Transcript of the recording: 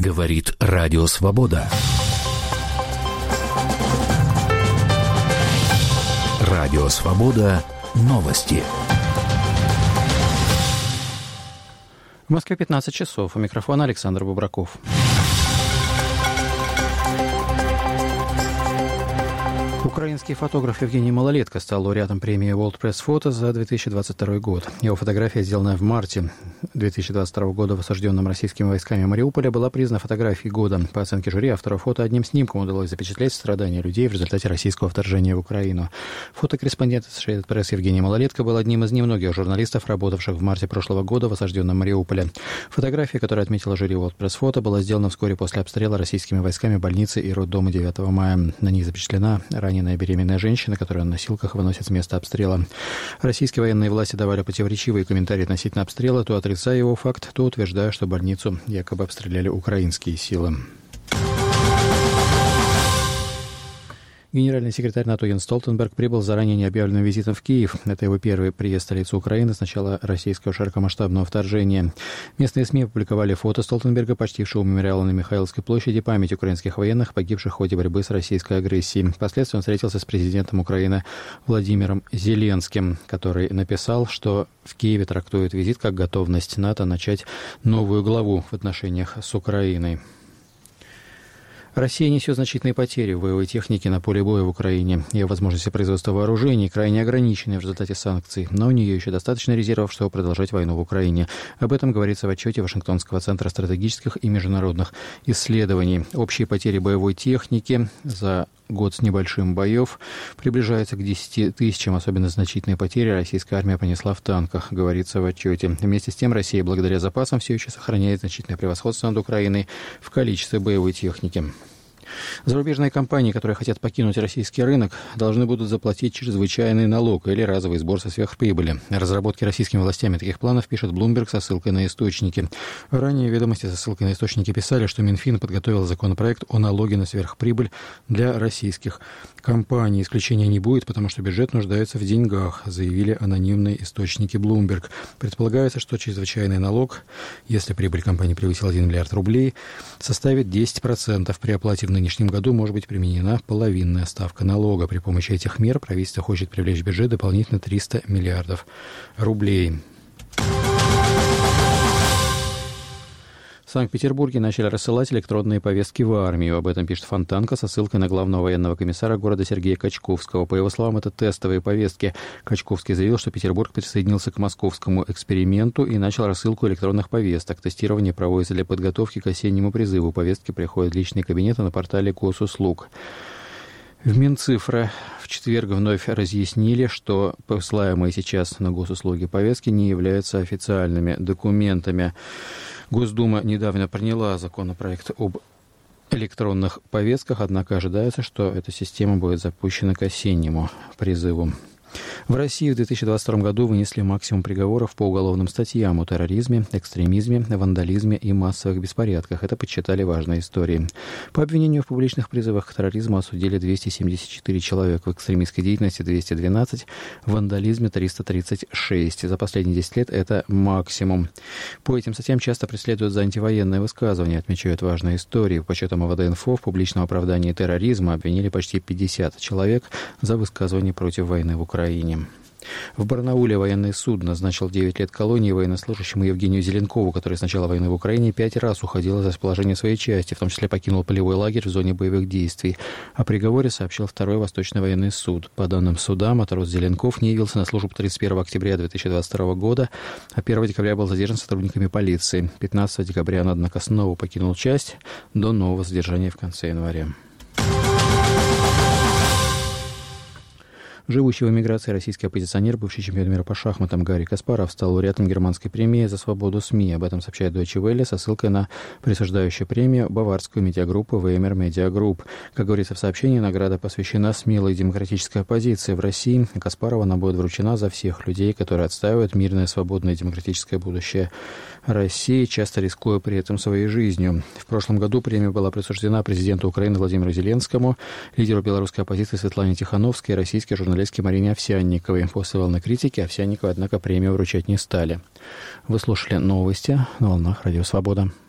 Говорит Радио Свобода. Радио Свобода. Новости. В Москве 15 часов. У микрофона Александр Бубраков. Украинский фотограф Евгений Малолетко стал лауреатом премии World Press Photo за 2022 год. Его фотография, сделанная в марте 2022 года в осажденном российскими войсками Мариуполе, была признана фотографией года. По оценке жюри, автору фото одним снимком удалось запечатлеть страдания людей в результате российского вторжения в Украину. Фотокорреспондент Associated Press Евгений Малолетко был одним из немногих журналистов, работавших в марте прошлого года в осажденном Мариуполе. Фотография, которую отметила жюри World Press Photo, была сделана вскоре после обстрела российскими войсками больницы и роддома 9 мая. На ней запечатлена раненая беременная женщина, которая на носилках выносит с места обстрела. Российские военные власти давали противоречивые комментарии относительно обстрела, то отрицая его факт, то утверждая, что больницу якобы обстреляли украинские силы. Генеральный секретарь НАТО Йенс Столтенберг прибыл с заранее необъявленным визитом в Киев. Это его первый приезд в столицу Украины с начала российского широкомасштабного вторжения. Местные СМИ опубликовали фото Столтенберга, почтившего мемориала на Михайловской площади память украинских военных, погибших в ходе борьбы с российской агрессией. Впоследствии он встретился с президентом Украины Владимиром Зеленским, который написал, что в Киеве трактует визит как готовность НАТО начать новую главу в отношениях с Украиной. Россия несет значительные потери в боевой технике на поле боя в Украине. Ее возможности производства вооружений крайне ограничены в результате санкций, но у нее еще достаточно резервов, чтобы продолжать войну в Украине. Об этом говорится в отчете Вашингтонского центра стратегических и международных исследований. Общие потери боевой техники за год с небольшим боев приближаются к 10 тысячам. Особенно значительные потери российская армия понесла в танках, говорится в отчете. Вместе с тем Россия благодаря запасам все еще сохраняет значительное превосходство над Украиной в количестве боевой техники. Зарубежные компании, которые хотят покинуть российский рынок, должны будут заплатить чрезвычайный налог или разовый сбор со сверхприбыли. О разработке российскими властями таких планов пишет Bloomberg со ссылкой на источники. Ранее ведомости со ссылкой на источники писали, что Минфин подготовил законопроект о налоге на сверхприбыль для российских компаний. Исключения не будет, потому что бюджет нуждается в деньгах, заявили анонимные источники Bloomberg. Предполагается, что чрезвычайный налог, если прибыль компании превысила 1 миллиард рублей, составит 10%. При оплате в нынешнем году может быть применена половинная ставка налога. При помощи этих мер правительство хочет привлечь в бюджет дополнительно 300 миллиардов рублей. В Санкт-Петербурге начали рассылать электронные повестки в армию. Об этом пишет Фонтанка со ссылкой на главного военного комиссара города Сергея Качковского. По его словам, это тестовые повестки. Качковский заявил, что Петербург присоединился к московскому эксперименту и начал рассылку электронных повесток. Тестирование проводится для подготовки к осеннему призыву. Повестки приходят в личные кабинеты на портале Госуслуг. В Минцифры в четверг вновь разъяснили, что посылаемые сейчас на госуслуги повестки не являются официальными документами. Госдума недавно приняла законопроект об электронных повестках, однако ожидается, что эта система будет запущена к осеннему призыву. В России в 2022 году вынесли максимум приговоров по уголовным статьям о терроризме, экстремизме, вандализме и массовых беспорядках. Это подсчитали важные истории. По обвинению в публичных призывах к терроризму осудили 274 человека, в экстремистской деятельности 212, в вандализме 336. За последние 10 лет это максимум. По этим статьям часто преследуют за антивоенные высказывания, отмечают важные истории. По подсчетам МВД-Инфо в публичном оправдании терроризма обвинили почти 50 человек за высказывания против войны в Украине. В Барнауле военный суд назначил 9 лет колонии военнослужащему Евгению Зеленкову, который с начала войны в Украине 5 раз уходил из расположения своей части, в том числе покинул полевой лагерь в зоне боевых действий. О приговоре сообщил Второй Восточный военный суд. По данным суда, матрос Зеленков не явился на службу 31 октября 2022 года, а 1 декабря был задержан сотрудниками полиции. 15 декабря он, однако, снова покинул часть до нового задержания в конце января. Живущий в эмиграции российский оппозиционер, бывший чемпион мира по шахматам Гарри Каспаров стал лауреатом германской премии за свободу СМИ. Об этом сообщает Deutsche Welle со ссылкой на присуждающую премию баварскую медиагруппу Weimer Media Group. Как говорится в сообщении, награда посвящена смелой демократической оппозиции в России. Каспарову она будет вручена за всех людей, которые отстаивают мирное, свободное и демократическое будущее России, часто рискуя при этом своей жизнью. В прошлом году премия была присуждена президенту Украины Владимиру Зеленскому, лидеру белорусской оппозиции Светлане Тихановской и российской журналистке Марине Овсянниковой. После волны критики Овсянниковой, однако, премию вручать не стали. Вы слушали новости на волнах Радио Свобода.